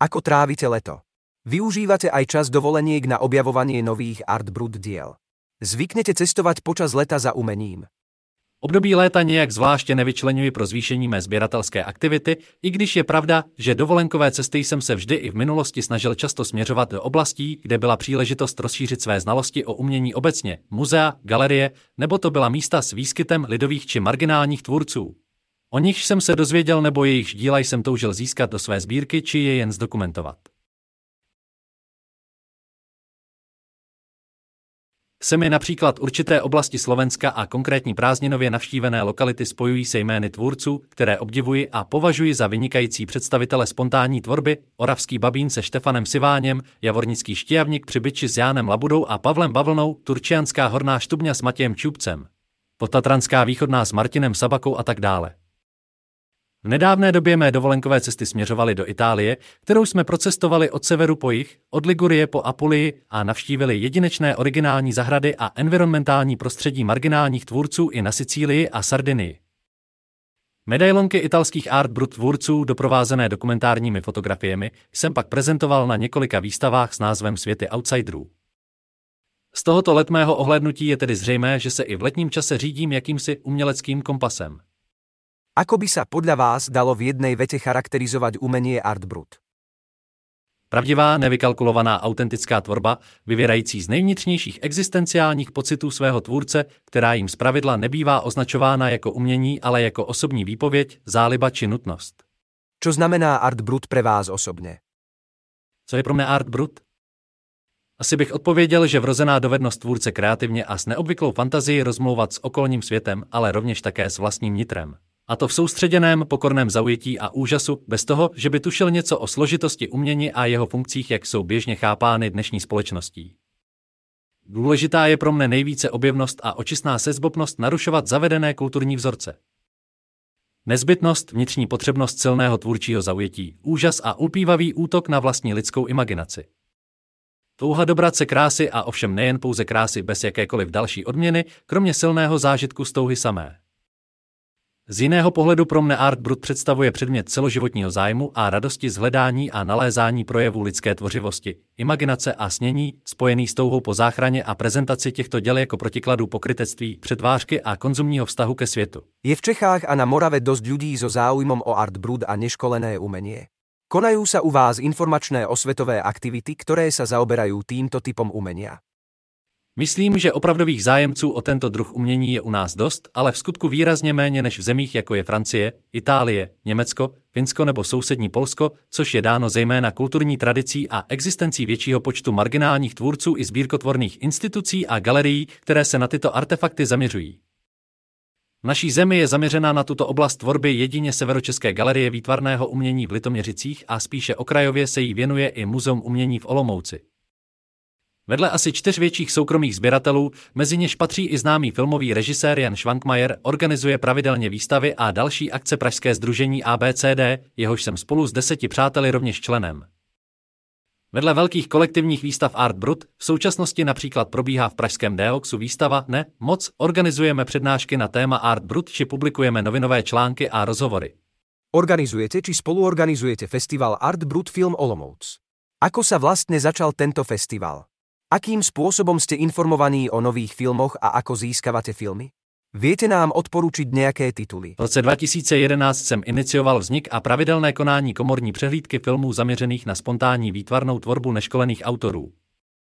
Ako trávite leto? Využívate aj čas dovoleniek na objavovanie nových Art Brut diel? Zvyknete cestovať počas leta za umením? Období léta nějak zvláště nevyčleňuji pro zvýšení mé sběratelské aktivity, i když je pravda, že dovolenkové cesty jsem se vždy i v minulosti snažil často směřovat do oblastí, kde byla příležitost rozšířit své znalosti o umění obecně, muzea, galerie, nebo to byla místa s výskytem lidových či marginálních tvůrců. O nichž jsem se dozvěděl nebo jejichž díla jsem toužil získat do své sbírky či je jen zdokumentovat. Se mi například určité oblasti Slovenska a konkrétní prázdninově navštívené lokality spojují se jmény tvůrců, které obdivuji a považuji za vynikající představitele spontánní tvorby, Oravský Babín se Štefanem Siváněm, Javornický Štiavník při Byči s Jánem Labudou a Pavlem Bavlnou, Turčianská Horná Štubňa s Matějem Čupcem, Podtatranská Východná s Martinem Sabakou a tak dále. V nedávné době mé dovolenkové cesty směřovaly do Itálie, kterou jsme procestovali od severu po jih, od Ligurie po Apulii a navštívili jedinečné originální zahrady a environmentální prostředí marginálních tvůrců i na Sicílii a Sardinii. Medailonky italských Art Brut tvůrců doprovázené dokumentárními fotografiemi jsem pak prezentoval na několika výstavách s názvem Světy outsiderů. Z tohoto letmého ohlédnutí je tedy zřejmé, že se i v letním čase řídím jakýmsi uměleckým kompasem. Ako by sa podľa vás dalo v jednej vete charakterizovať umenie Art Brut? Pravdivá, nevykalkulovaná autentická tvorba, vyvěrající z nejvnitřnějších existenciálních pocitů svého tvůrce, která jim zpravidla nebývá označována jako umění, ale jako osobní výpověď, záliba či nutnost. Čo znamená Art Brut pre vás osobne? Co je pro mne Art Brut? Asi bych odpověděl, že vrozená dovednost tvůrce kreativně a s neobvyklou fantazii rozmlouvat s okolním světem, ale rovněž také s vlastním nitrem. A to v soustředěném, pokorném zaujetí a úžasu, bez toho, že by tušil něco o složitosti umění a jeho funkcích, jak jsou běžně chápány dnešní společností. Důležitá je pro mne nejvíce objevnost a očistná sezbopnost narušovat zavedené kulturní vzorce. Nezbytnost, vnitřní potřebnost silného tvůrčího zaujetí, úžas a ulpívavý útok na vlastní lidskou imaginaci. Touha dobrat se krásy a ovšem nejen pouze krásy bez jakékoliv další odměny, kromě silného zážitku z touhy samé. Z jiného pohledu pro mne Art Brut představuje předmět celoživotního zájmu a radosti z hledání a nalézání projevů lidské tvořivosti, imaginace a snění, spojený s touhou po záchraně a prezentaci těchto děl jako protikladu pokrytectví, přetvářky a konzumního vztahu ke světu. Je v Čechách a na Morave dosť ľudí so záujmom o Art Brut a neškolené umenie? Konajú sa u vás informačné osvetové aktivity, ktoré sa zaoberajú týmto typom umenia? Myslím, že opravdových zájemců o tento druh umění je u nás dost, ale v skutku výrazně méně než v zemích jako je Francie, Itálie, Německo, Finsko nebo sousední Polsko, což je dáno zejména kulturní tradicí a existencí většího počtu marginálních tvůrců i sbírkotvorných institucí a galerií, které se na tyto artefakty zaměřují. V naší zemi je zaměřená na tuto oblast tvorby jedině Severočeské galerie výtvarného umění v Litoměřicích a spíše okrajově se jí věnuje i Muzeum umění v Olomouci. Vedle asi 4 větších soukromých sběratelů, mezi něž patří i známý filmový režisér Jan Švankmajer, organizuje pravidelně výstavy a další akce pražské sdružení ABCD, jehož jsem spolu s 10 přáteli rovněž členem. Vedle velkých kolektivních výstav Art Brut v současnosti například probíhá v pražském Deoxu výstava Ne, moc, organizujeme přednášky na téma Art Brut či publikujeme novinové články a rozhovory. Organizujete či spoluorganizujete festival Art Brut Film Olomouc. Ako sa vlastne začal tento festival? Akým spôsobom ste informovaní o nových filmoch a ako získavate filmy? Viete nám odporučiť nejaké tituly? V roce 2011 jsem inicioval vznik a pravidelné konání komorní přehlídky filmů zaměřených na spontánní výtvarnou tvorbu neškolených autorů.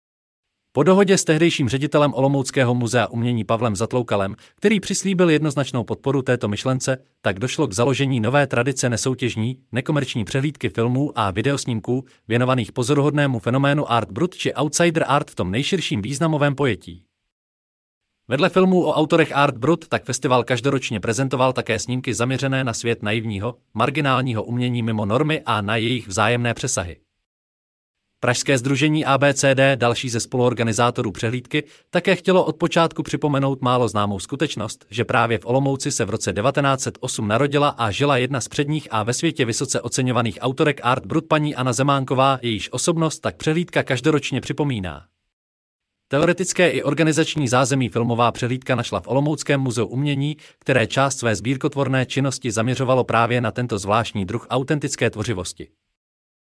Po dohodě s tehdejším ředitelem Olomouckého muzea umění Pavlem Zatloukalem, který přislíbil jednoznačnou podporu této myšlence, tak došlo k založení nové tradice nesoutěžní, nekomerční přehlídky filmů a videosnímků věnovaných pozoruhodnému fenoménu Art Brut či outsider art v tom nejširším významovém pojetí. Vedle filmů o autorech Art Brut tak festival každoročně prezentoval také snímky zaměřené na svět naivního, marginálního umění mimo normy a na jejich vzájemné přesahy. Pražské sdružení ABCD, další ze spoluorganizátorů přehlídky, také chtělo od počátku připomenout málo známou skutečnost, že právě v Olomouci se v roce 1908 narodila a žila jedna z předních a ve světě vysoce oceňovaných autorek Art Brut paní Anna Zemánková, jejíž osobnost tak přehlídka každoročně připomíná. Teoretické i organizační zázemí filmová přehlídka našla v Olomouckém muzeu umění, které část své sbírkotvorné činnosti zaměřovalo právě na tento zvláštní druh autentické tvořivosti.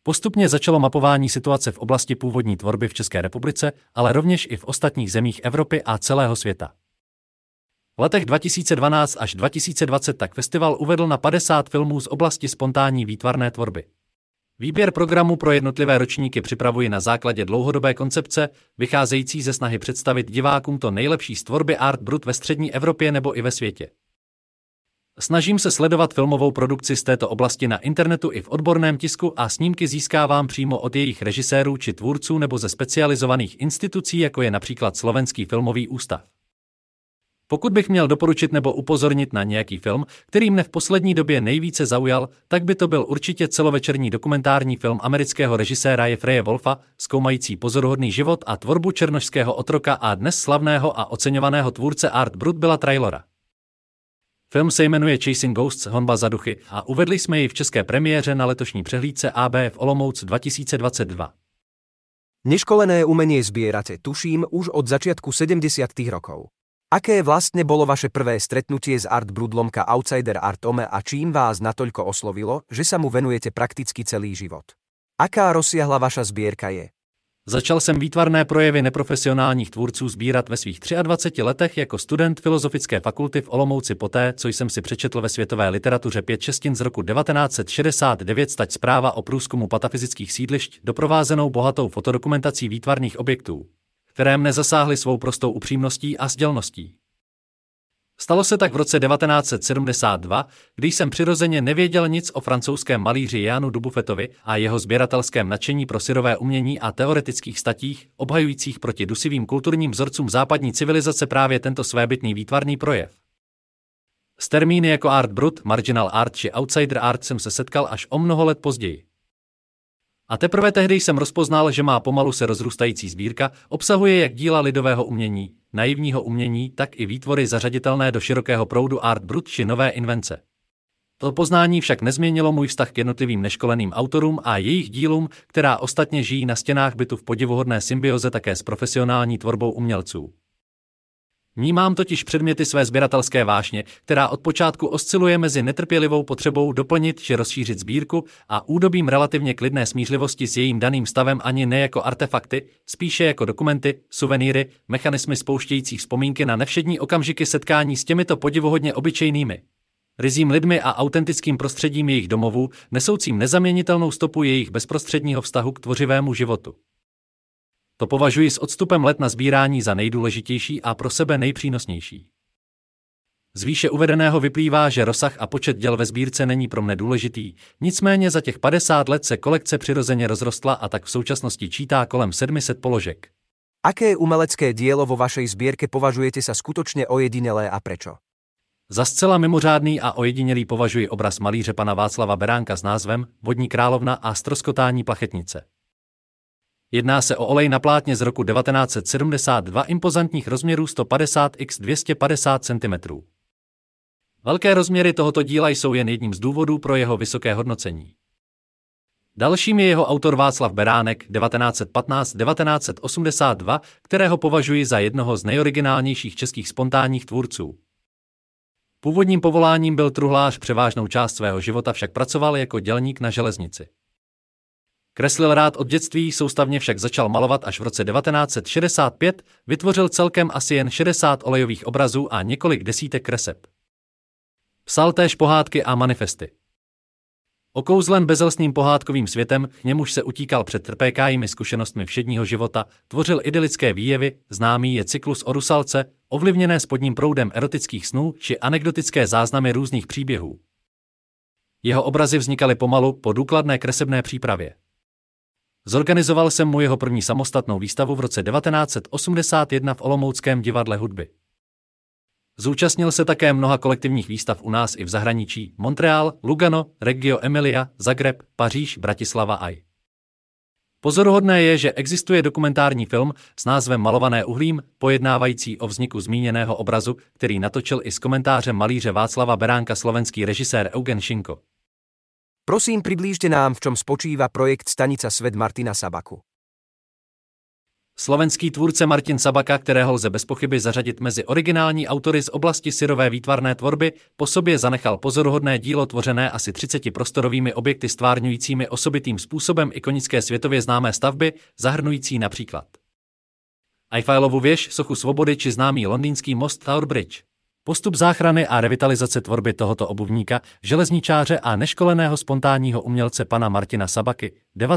Postupně začalo mapování situace v oblasti původní tvorby v České republice, ale rovněž i v ostatních zemích Evropy a celého světa. V letech 2012 až 2020 tak festival uvedl na 50 filmů z oblasti spontánní výtvarné tvorby. Výběr programu pro jednotlivé ročníky připravuji na základě dlouhodobé koncepce, vycházející ze snahy představit divákům to nejlepší z tvorby Art Brut ve střední Evropě nebo i ve světě. Snažím se sledovat filmovou produkci z této oblasti na internetu i v odborném tisku a snímky získávám přímo od jejich režisérů či tvůrců nebo ze specializovaných institucí, jako je například Slovenský filmový ústav. Pokud bych měl doporučit nebo upozornit na nějaký film, který mne v poslední době nejvíce zaujal, tak by to byl určitě celovečerní dokumentární film amerického režiséra Jeffreye Wolfa, zkoumající pozoruhodný život a tvorbu černošského otroka a dnes slavného a oceňovaného tvůrce Art Brut Billa Traylora. Film se jmenuje Chasing Ghosts, honba za duchy, a uvedli jsme ji v české premiéře na letošní přehlídce ABF Olomouc 2022. Neškolené umenie zbierate, tuším, už od začiatku 70. rokov. Aké vlastne bolo vaše prvé stretnutie s Art Brudlomka Outsider Artome a čím vás natoľko oslovilo, že sa mu venujete prakticky celý život? Aká rozsiahla vaša zbierka je? Začal jsem výtvarné projevy neprofesionálních tvůrců sbírat ve svých 23 letech jako student Filozofické fakulty v Olomouci poté, co jsem si přečetl ve světové literatuře 5 šestin z roku 1969 stať zpráva o průzkumu patafyzických sídlišť, doprovázenou bohatou fotodokumentací výtvarných objektů, které mne zasáhly svou prostou upřímností a sdělností. Stalo se tak v roce 1972, když jsem přirozeně nevěděl nic o francouzském malíři Jánu Dubuffetovi a jeho sběratelském nadšení pro syrové umění a teoretických statích, obhajujících proti dusivým kulturním vzorcům západní civilizace právě tento svébytný výtvarný projev. S termíny jako Art Brut, Marginal Art či Outsider Art jsem se setkal až o mnoho let později. A teprve tehdy jsem rozpoznal, že má pomalu se rozrůstající sbírka obsahuje jak díla lidového umění, naivního umění, tak i výtvory zařaditelné do širokého proudu Art Brut či nové invence. To poznání však nezměnilo můj vztah k jednotlivým neškoleným autorům a jejich dílům, která ostatně žijí na stěnách bytu v podivuhodné symbioze také s profesionální tvorbou umělců. Vnímám totiž předměty své sběratelské vášně, která od počátku osciluje mezi netrpělivou potřebou doplnit či rozšířit sbírku a údobím relativně klidné smířlivosti s jejím daným stavem ani ne jako artefakty, spíše jako dokumenty, suvenýry, mechanismy spouštějící vzpomínky na nevšední okamžiky setkání s těmito podivuhodně obyčejnými, ryzím lidmi a autentickým prostředím jejich domovů, nesoucím nezaměnitelnou stopu jejich bezprostředního vztahu k tvořivému životu. To považuji s odstupem let na sbírání za nejdůležitější a pro sebe nejpřínosnější. Z výše uvedeného vyplývá, že rozsah a počet děl ve sbírce není pro mne důležitý, nicméně za těch 50 let se kolekce přirozeně rozrostla a tak v současnosti čítá kolem 700 položek. Aké umelecké dielo vo vašej zbierke považujete sa skutočne ojedinelé a prečo? Za zcela mimořádný a ojedinělý považuji obraz malíře pana Václava Beránka s názvem Vodní královna a ztroskotání plachetnice. Jedná se o olej na plátně z roku 1972 impozantních rozměrů 150 x 250 cm. Velké rozměry tohoto díla jsou jen jedním z důvodů pro jeho vysoké hodnocení. Dalším je jeho autor Václav Beránek 1915-1982, kterého považuji za jednoho z nejoriginálnějších českých spontánních tvůrců. Původním povoláním byl truhlář, převážnou část svého života však pracoval jako dělník na železnici. Kreslil rád od dětství, soustavně však začal malovat až v roce 1965, vytvořil celkem asi jen 60 olejových obrazů a několik desítek kreseb. Psal též pohádky a manifesty. Okouzlen bezelstným pohádkovým světem, k němuž se utíkal před trpékavými zkušenostmi všedního života, tvořil idylické výjevy, známý je cyklus o Rusalce, ovlivněné spodním proudem erotických snů či anekdotické záznamy různých příběhů. Jeho obrazy vznikaly pomalu po důkladné kresebné přípravě. Zorganizoval jsem mu jeho první samostatnou výstavu v roce 1981 v Olomouckém divadle hudby. Zúčastnil se také mnoha kolektivních výstav u nás i v zahraničí: Montreal, Lugano, Reggio Emilia, Zagreb, Paříž, Bratislava a Pozoruhodné je, že existuje dokumentární film s názvem Malované uhlím, pojednávající o vzniku zmíněného obrazu, který natočil i s komentářem malíře Václava Beránka slovenský režisér Eugen Šinko. Prosím, priblížte nám, v čom spočíva projekt Stanica Svet Martina Sabaku. Slovenský tvůrce Martin Sabaka, kterého lze bez pochyby zařadit mezi originální autory z oblasti syrové výtvarné tvorby, po sobě zanechal pozoruhodné dílo tvořené asi 30 prostorovými objekty stvárňujícími osobitým způsobem ikonické světově známé stavby, zahrnující například Eiffelovu věž, sochu svobody či známý londýnský most Tower Bridge. Postup záchrany a revitalizace tvorby tohoto obuvníka, železničáře a neškoleného spontánního umělce pana Martina Sabaky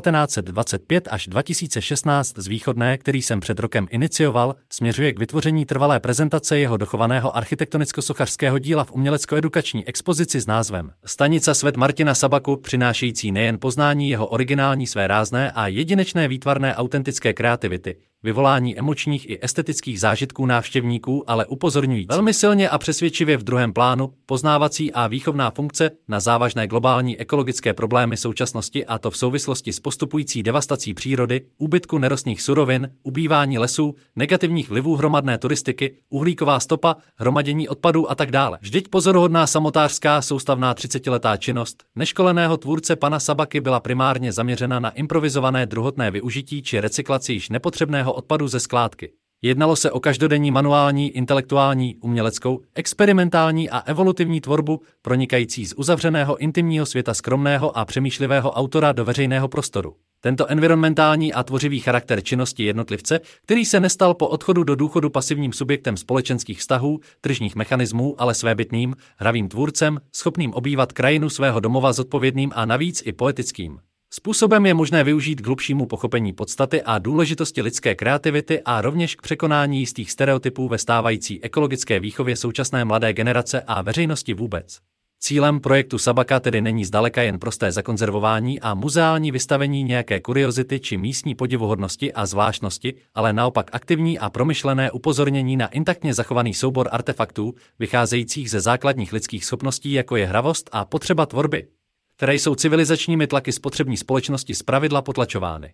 1925 až 2016 z Východné, který jsem před rokem inicioval, směřuje k vytvoření trvalé prezentace jeho dochovaného architektonicko-sochařského díla v umělecko-edukační expozici s názvem Stanica svět Martina Sabaku, přinášející nejen poznání jeho originální svérázné a jedinečné výtvarné autentické kreativity, vyvolání emočních i estetických zážitků návštěvníků, ale upozorňující velmi silně a přesvědčivě v druhém plánu poznávací a výchovná funkce na závažné globální ekologické problémy současnosti, a to v souvislosti s postupující devastací přírody, úbytku nerostných surovin, ubývání lesů, negativních vlivů hromadné turistiky, uhlíková stopa, hromadění odpadů a tak dále. Vždyť pozoruhodná samotářská soustavná 30letá činnost neškoleného tvůrce pana Sabaky byla primárně zaměřena na improvizované druhotné využití či recyklaci již nepotřebného odpadu ze skládky. Jednalo se o každodenní manuální, intelektuální, uměleckou, experimentální a evolutivní tvorbu, pronikající z uzavřeného intimního světa skromného a přemýšlivého autora do veřejného prostoru. Tento environmentální a tvořivý charakter činnosti jednotlivce, který se nestal po odchodu do důchodu pasivním subjektem společenských vztahů, tržních mechanismů, ale svébytným, hravým tvůrcem, schopným obývat krajinu svého domova zodpovědným a navíc i poetickým způsobem, je možné využít k hlubšímu pochopení podstaty a důležitosti lidské kreativity a rovněž k překonání jistých stereotypů ve stávající ekologické výchově současné mladé generace a veřejnosti vůbec. Cílem projektu Sabaka tedy není zdaleka jen prosté zakonzervování a muzeální vystavení nějaké kuriozity či místní podivuhodnosti a zvláštnosti, ale naopak aktivní a promyšlené upozornění na intaktně zachovaný soubor artefaktů, vycházejících ze základních lidských schopností, jako je hravost a potřeba tvorby, které jsou civilizačními tlaky spotřební společnosti zpravidla potlačovány.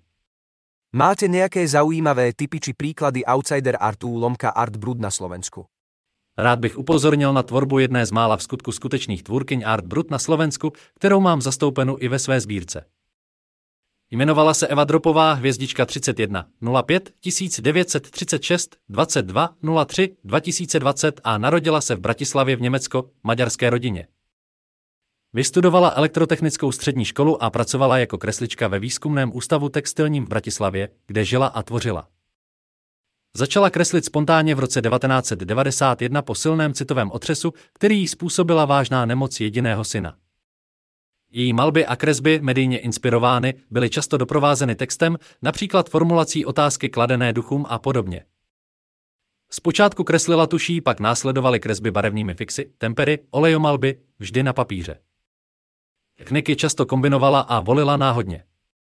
Máte nejaké zaujímavé tipy či príklady outsider artu lomka Art Brut na Slovensku? Rád bych upozornil na tvorbu jedné z mála v skutku skutečných tvůrkyň Art Brut na Slovensku, kterou mám zastoupenu i ve své sbírce. Jmenovala se Eva Dropová, hvězdička 31 05 1936 22 03 2020 a narodila se v Bratislavě v německo-maďarské rodině. Vystudovala elektrotechnickou střední školu a pracovala jako kreslička ve výzkumném ústavu textilním v Bratislavě, kde žila a tvořila. Začala kreslit spontánně v roce 1991 po silném citovém otřesu, který jí způsobila vážná nemoc jediného syna. Její malby a kresby, medijně inspirovány, byly často doprovázeny textem, například formulací otázky kladené duchům a podobně. Zpočátku kreslila tuší, pak následovaly kresby barevnými fixy, tempery, olejomalby, vždy na papíře. Techniky často kombinovala a volila náhodně.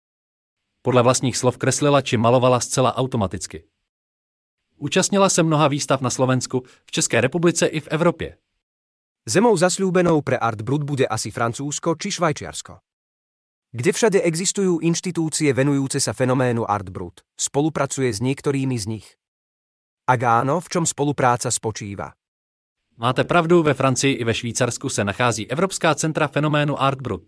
Podle vlastních slov kreslila či malovala zcela automaticky. Účastnila se mnoha výstav na Slovensku, v České republice i v Evropě. Zemou zasľúbenou pre Art Brut bude asi Francúzsko či Švajčiarsko. Kde všade existujú inštitúcie venujúce sa fenoménu Art Brut, spolupracuje s niektorými z nich? Ak áno, v čom spolupráca spočíva? Máte pravdu, ve Francii i ve Švýcarsku se nachází Evropská centra fenoménu Art Brut.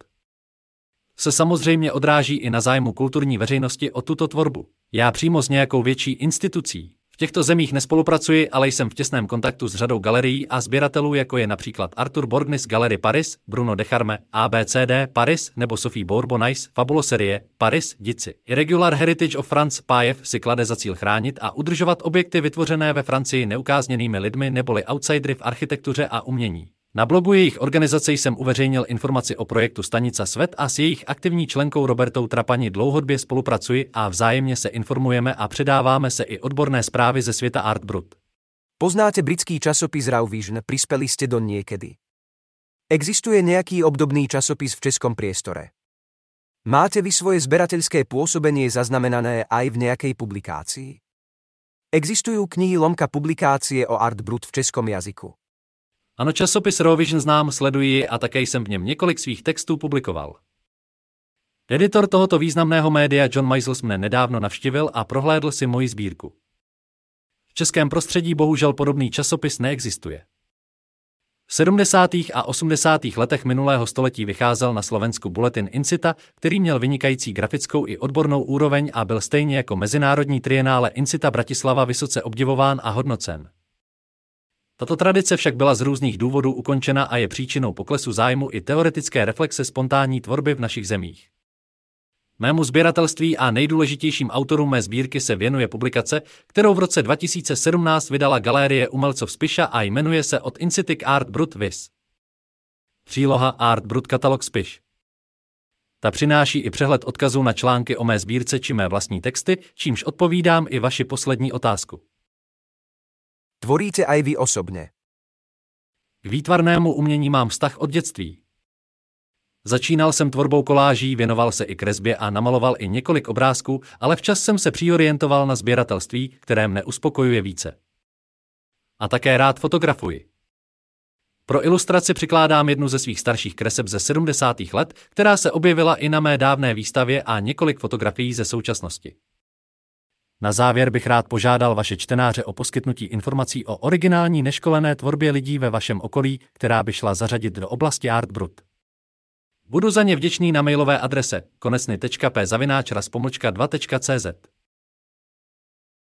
Se samozřejmě odráží i na zájmu kulturní veřejnosti o tuto tvorbu. Já přímo s nějakou větší institucí v těchto zemích nespolupracuji, ale jsem v těsném kontaktu s řadou galerií a sběratelů, jako je například Arthur Borgnis Gallery Paris, Bruno Decharme, ABCD Paris nebo Sophie Bourbonnais, Fabuloserie Paris, Dici. Irregular Heritage of France Pájev si klade za cíl chránit a udržovat objekty vytvořené ve Francii neukázněnými lidmi neboli outsidery v architektuře a umění. Na blogu jejich organizace jsem uveřejnil informaci o projektu Stanica svět a s jejich aktivní členkou Robertou Trapani dlouhodobě spolupracuji a vzájemně se informujeme a předáváme se i odborné zprávy ze světa Art Brut. Poznáte britský časopis Raw Vision, prispeli ste do niekedy. Existuje nejaký obdobný časopis v českom priestore? Máte vy svoje zberateľské pôsobenie zaznamenané aj v nejakej publikácii? Existujú knihy lomka publikácie o Art Brut v českom jazyku? Ano, časopis Raw Vision znám, sleduji a také jsem v něm několik svých textů publikoval. Editor tohoto významného média John Meisels mne nedávno navštívil a prohlédl si moji sbírku. V českém prostředí bohužel podobný časopis neexistuje. V 70. a 80. letech minulého století vycházel na Slovensku Bulletin Incita, který měl vynikající grafickou i odbornou úroveň a byl stejně jako mezinárodní trienále Incita Bratislava vysoce obdivován a hodnocen. Tato tradice však byla z různých důvodů ukončena a je příčinou poklesu zájmu i teoretické reflexe spontánní tvorby v našich zemích. Mému sběratelství a nejdůležitějším autorům mé sbírky se věnuje publikace, kterou v roce 2017 vydala Galerie umělců Spiša a jmenuje se Od Incity k Art Brut Vis. Příloha Art Brut katalog Spiš. Ta přináší i přehled odkazů na články o mé sbírce či mé vlastní texty, čímž odpovídám i vaši poslední otázku. Tvoríte aj vy osobne? K výtvarnému umění mám vztah od dětství. Začínal jsem tvorbou koláží, věnoval se i kresbě a namaloval i několik obrázků, ale včas jsem se přiorientoval na sběratelství, které mne uspokojuje více. A také rád fotografuji. Pro ilustraci přikládám jednu ze svých starších kreseb ze 70. let, která se objevila i na mé dávné výstavě a několik fotografií ze současnosti. Na závěr bych rád požádal vaše čtenáře o poskytnutí informací o originální neškolené tvorbě lidí ve vašem okolí, která by šla zařadit do oblasti Art Brut. Budu za ně vděčný na mailové adrese konesny.p@ras-2.cz.